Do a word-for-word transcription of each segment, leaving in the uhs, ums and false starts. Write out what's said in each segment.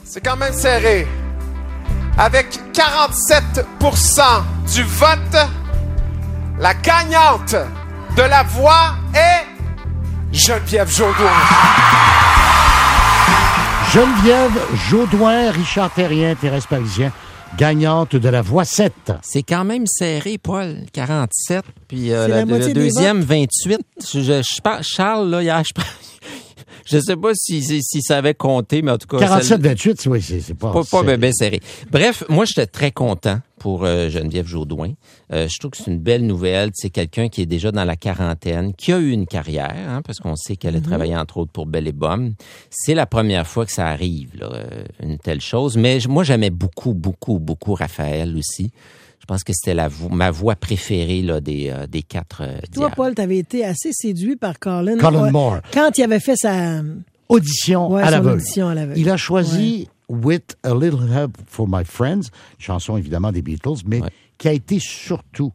C'est quand même serré. Avec quarante-sept pour cent du vote, la gagnante de la voix est Geneviève Jaudoin. Geneviève Jaudoin, Richard Terrien, Thérèse Parisien, gagnante de la voix sept. C'est quand même serré, Paul. quarante-sept, puis euh, la la, moitié le des deuxième, vingt-huit. Je, je, je parle, Charles, là, hier, je parle... Je sais pas si, si, si ça avait compté, mais en tout cas... quarante-sept vingt-huit, oui, c'est, c'est pas... Pas, pas c'est... bien serré. Bref, moi, j'étais très content pour euh, Geneviève Jaudoin. Euh, je trouve que c'est une belle nouvelle. C'est quelqu'un qui est déjà dans la quarantaine, qui a eu une carrière, hein, parce qu'on sait qu'elle a mm-hmm. travaillé, entre autres, pour Belle et Bomme. C'est la première fois que ça arrive, là, une telle chose. Mais moi, j'aimais beaucoup, beaucoup, beaucoup Raphaël aussi. Je pense que c'était la vo- ma voix préférée là, des, euh, des quatre. Euh, Toi, Paul, tu avais été assez séduit par Colin. Colin ouais, Moore. Quand il avait fait sa... Audition, ouais, à l'aveugle. audition à l'aveugle. Il a choisi ouais. With a Little Help for My Friends, chanson évidemment des Beatles, mais ouais. qui a été surtout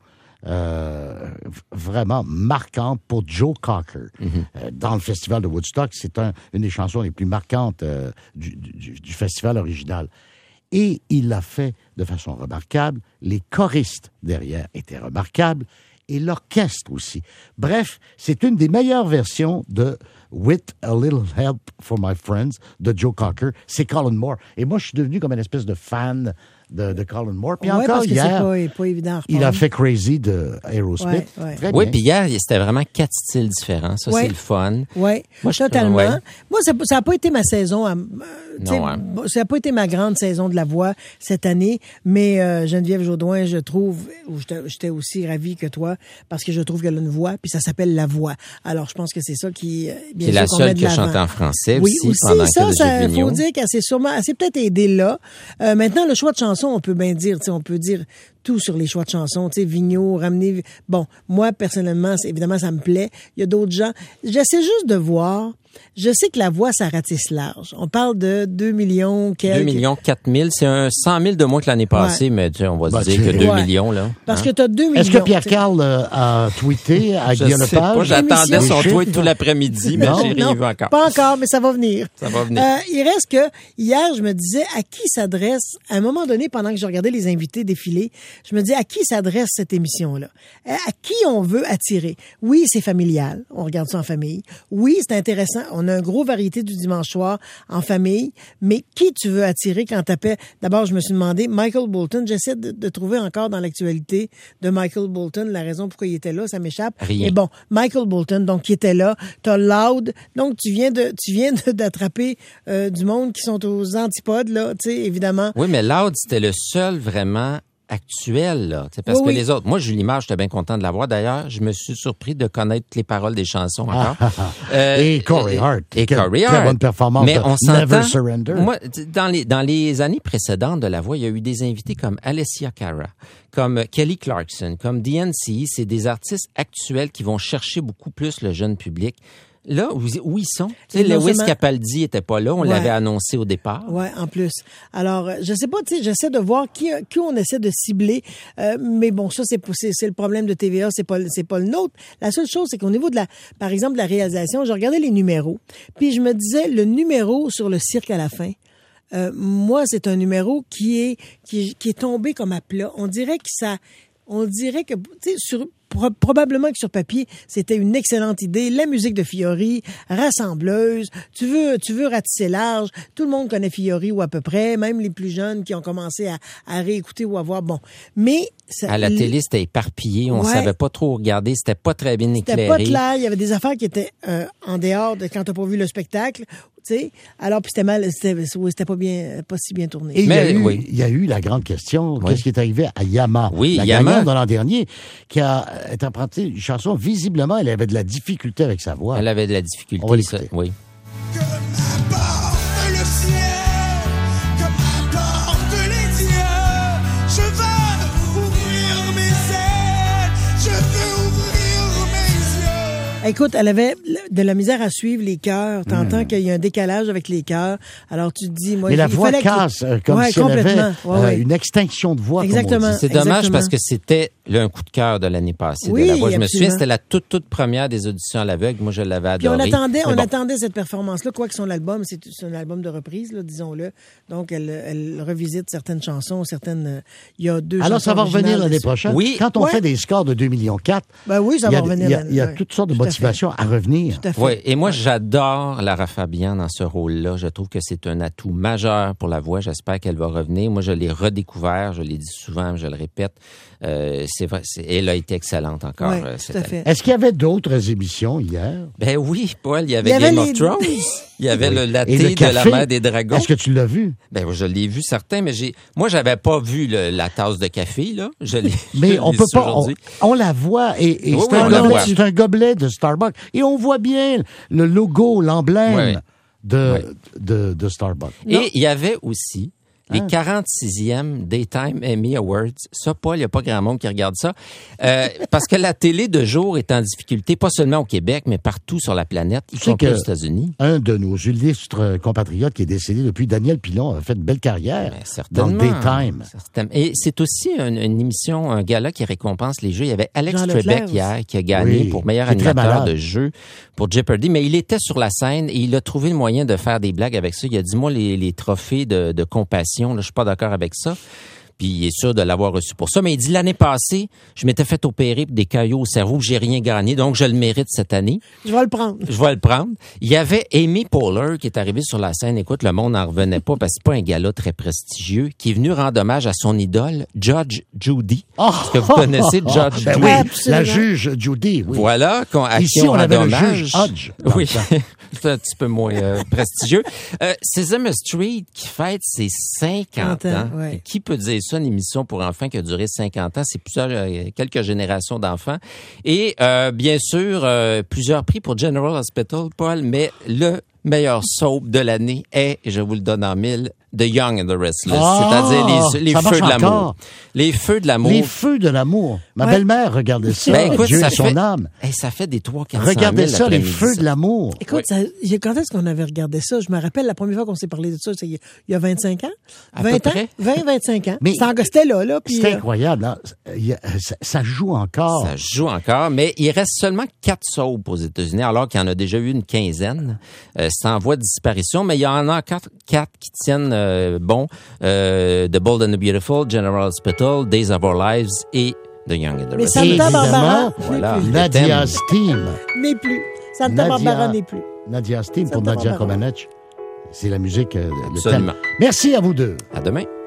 euh, vraiment marquante pour Joe Cocker. Mm-hmm. Euh, dans le festival de Woodstock, c'est un, une des chansons les plus marquantes euh, du, du, du festival original. Et il l'a fait de façon remarquable. Les choristes derrière étaient remarquables. Et l'orchestre aussi. Bref, c'est une des meilleures versions de With a Little Help for My Friends de Joe Cocker. C'est Colin Moore. Et moi, je suis devenu comme une espèce de fan de, de Colin Moore. Puis ouais, encore parce que hier, c'est pas, pas évident, il a fait Crazy de Aerosmith. Ouais, ouais. Oui, puis hier, c'était vraiment quatre styles différents. Ça, ouais. c'est le fun. Oui, totalement. Ouais. Moi, ça n'a pas été ma saison. À, non, hein. Ça n'a pas été ma grande saison de la voix cette année, mais euh, Geneviève Jaudoin, je trouve, j'étais, j'étais aussi ravie que toi, parce que je trouve qu'elle a une voix, puis ça s'appelle La Voix. Alors, je pense que c'est ça qui... Bien c'est sûr, la qu'on seule qui a chanté en français oui, aussi, aussi pendant ça, que ça, il faut dire qu'elle s'est sûrement, elle s'est peut-être aidée là. Euh, maintenant, le choix de chansons, on peut bien dire, tu sais, on peut dire tout sur les choix de chansons, tu sais, Vigneault, ramener... Bon, moi, personnellement, évidemment, ça me plaît. Il y a d'autres gens. J'essaie juste de voir... Je sais que la voix, ça ratisse large. On parle de deux millions, quelques... deux millions quatre mille, c'est un cent mille de moins que l'année passée, ouais. mais tu sais, on va bah, se dire que deux ouais. millions, là. Parce hein? que tu as deux millions. Est-ce que Pierre-Carl euh, a tweeté à Guillaume Lepage? Je sais pas, j'attendais son tweet tout l'après-midi, mais non, j'ai rien non, vu encore. Pas encore, mais ça va venir. Ça va venir. Euh, il reste que, hier, je me disais, à qui s'adresse, à un moment donné, pendant que je regardais les invités défiler, je me disais, à qui s'adresse cette émission-là? À qui on veut attirer? Oui, c'est familial. On regarde ça en famille. Oui, c'est intéressant. On a un gros variété du dimanche soir en famille, mais qui tu veux attirer quand t'appelles? D'abord, je me suis demandé, Michael Bolton, j'essaie de, de trouver encore dans l'actualité de Michael Bolton la raison pourquoi il était là, ça m'échappe. Rien. Mais bon, Michael Bolton, donc, qui était là, t'as Loud, donc tu viens de, tu viens de, d'attraper euh, du monde qui sont aux antipodes, là, tu sais, évidemment. Oui, mais Loud, c'était le seul vraiment actuel, là. Parce oui, que oui. les autres, moi, Julie Mage, j'étais bien content de la voir. D'ailleurs, je me suis surpris de connaître les paroles des chansons encore. euh, et Corey Hart. Et Corey Hart. Quelle bonne performance. Mais on Never s'entend. Surrender. Moi, dans les, dans les années précédentes de la voix, il y a eu des invités comme Alessia Cara, comme Kelly Clarkson, comme D N C. C'est des artistes actuels qui vont chercher beaucoup plus le jeune public. Là, où, où ils sont? Tu sais, Lewis seulement... Capaldi était pas là, on ouais. l'avait annoncé au départ. Ouais, en plus. Alors, je sais pas, tu sais, j'essaie de voir qui, qui on essaie de cibler, euh, mais bon, ça, c'est, c'est, c'est le problème de T V A, c'est pas, c'est pas le nôtre. La seule chose, c'est qu'au niveau de la, par exemple, de la réalisation, je regardais les numéros, puis je me disais, le numéro sur le cirque à la fin, euh, moi, c'est un numéro qui est, qui est, qui est tombé comme à plat. On dirait que ça, on dirait que, tu sais, sur, probablement que sur papier, c'était une excellente idée. La musique de Fiori, rassembleuse. Tu veux, tu veux ratisser large. Tout le monde connaît Fiori ou à peu près, même les plus jeunes qui ont commencé à, à réécouter ou à voir. Bon, mais ça, à la télé, c'était éparpillé. On ouais, savait pas trop regarder. C'était pas très bien éclairé. C'était pas clair. Il y avait des affaires qui étaient euh, en dehors de quand t'as pas vu le spectacle. Tu sais, alors puis c'était mal, c'était, oui, c'était pas bien, pas si bien tourné. Et mais il y a eu, oui. il y a eu la grande question. Oui. Qu'est-ce qui est arrivé à Yama? Oui, la Yama. gagnante de l'an dernier, qui a interprété une chanson. Visiblement, elle avait de la difficulté avec sa voix. Elle avait de la difficulté. On va l'écouter. Ça, oui. Que m'apporte le ciel, que m'apporte les dieux, je veux ouvrir mes ailes, je veux ouvrir mes yeux. Écoute, elle avait de la misère à suivre les chœurs. T'entends Mm. qu'il y a un décalage avec les chœurs. Alors tu te dis, moi, Mais la il voix fallait qu'il- casse, euh, comme Ouais, si elle avait complètement. Ouais, euh, ouais. une extinction de voix, comme on Exactement. dit. C'est dommage Exactement. parce que c'était là, un coup de cœur de l'année passée Oui, de la voix. Je me absolument. souviens, c'était la toute, toute première des auditions à l'aveugle. Moi, je l'avais Puis on adoré. attendait, Mais on bon. attendait cette performance-là, quoi que son album, c'est c'est un album de reprise, là, disons-le. Donc, elle, elle revisite certaines chansons, certaines. euh, Il y a deux Alors, chansons ça va revenir originales l'année dessus. prochaine. Oui. Quand on Ouais. fait des scores de deux millions quatre, Ben oui, ça il y va a, revenir. il y a, l'année- il y a ouais. toutes sortes de Tout à fait. motivations à revenir. Tout à fait. Oui, et moi, j'adore Lara Fabian dans ce rôle-là. Je trouve que c'est un atout majeur pour la voix. J'espère qu'elle va revenir. Moi, je l'ai redécouvert. Je l'ai dit souvent, je le répète. Euh, c'est vrai, c'est- elle a été excellente encore. Ouais, euh, tout cette à année. fait. Est-ce qu'il y avait d'autres émissions hier? Ben oui, Paul, il y avait, Il y avait Game les- of Thrones. Il y avait Oui. le latte Et le de café, la mer des dragons. Est-ce que tu l'as vu? Ben, je l'ai vu certain, mais j'ai, moi, j'avais pas vu le- la tasse de café, là. Je l'ai, Mais je on l'ai peut su pas. On, aujourd'hui. on la voit et, et Oui, c'est oui, un on la gobelet- voit. c'est un gobelet de Starbucks et on voit bien le logo, l'emblème Oui. de, Oui. de, de Starbucks. Et il y avait aussi les Hein? quarante-sixième Daytime Emmy Awards. Ça, Paul, il n'y a pas grand monde qui regarde ça. Euh, parce que la télé de jour est en difficulté, pas seulement au Québec, mais partout sur la planète, y Tu sais compris que- aux États-Unis. Un de nos illustres compatriotes qui est décédé depuis, Daniel Pilon, a fait une belle carrière Ben, dans certainement. le daytime. Certainement. Et c'est aussi une, une émission, un gala qui récompense les jeux. Il y avait Alex Jean Trebek Leclerc hier qui a gagné Oui, pour meilleur qui est très animateur malade. de jeu pour Jeopardy, mais il était sur la scène et il a trouvé le moyen de faire des blagues avec ça. Il a dit, moi, les, les trophées de, de compassion, là, je suis pas d'accord avec ça. Puis il est sûr de l'avoir reçu pour ça. Mais il dit, l'année passée, je m'étais fait opérer pour des caillots au cerveau, j'ai rien gagné, donc je le mérite cette année. Je vais le prendre. Je vais le prendre. Il y avait Amy Poehler qui est arrivée sur la scène. Écoute, le monde n'en revenait pas parce que c'est pas un gala très prestigieux, qui est venu rendre hommage à son idole, Judge Judy. Est-ce que vous connaissez Judge Ben Judy? oui, Absolument. la juge Judy. Oui. Voilà, qu'on, à Ici, qui on, on avait rend le hommage. juge Hodge dans Oui, le temps. c'est un petit peu moins euh, prestigieux. Euh, Sesame Street qui fête ses cinquante cinquante ans, ans. ouais. Et qui peut dire ça, une émission pour enfants qui a duré cinquante ans? C'est plusieurs, euh, quelques générations d'enfants. Et euh, bien sûr, euh, plusieurs prix pour General Hospital, Paul, mais le meilleur soap de l'année est, et je vous le donne en mille, The Young and the Restless, Ah, c'est-à-dire les, les ça marche feux de l'amour. encore. Les feux de l'amour. Les feux de l'amour. Ma Ouais. belle-mère regardait ça. Ben, écoute, Dieu ça et son fait- âme. Hey, ça fait des trois quatre cent mille Regardez ça, les l'après-midi, feux ça. de l'amour. Écoute, Oui. ça, il- quand est-ce qu'on avait regardé ça? Je me rappelle la première fois qu'on s'est parlé de ça, c'est il y a- il y a vingt-cinq ans. À vingt peu ans? près. vingt, vingt-cinq ans. Mais- C'était en- C'était là, là. Puis, C'est euh, incroyable. Hein? Il y a- ça, ça joue encore. Ça joue encore, mais il reste seulement quatre soaps aux États-Unis, alors qu'il y en a déjà eu une quinzaine. Euh, c'est en voie de disparition, mais il y en a quatre, quatre qui tiennent euh, bon. Euh, The Bold and the Beautiful, General Hospital, Days of Our Lives et The Young and the Mais Restless. Santa Évidemment, Barbara voilà. n'est plus. Nadia thème. Steam. N'est plus. Santa Nadia- Barbara n'est plus. Nadia Steam pour Santa Nadia Barbara. Comaneci. C'est la musique, euh, le Absolument. thème. Merci à vous deux. À demain.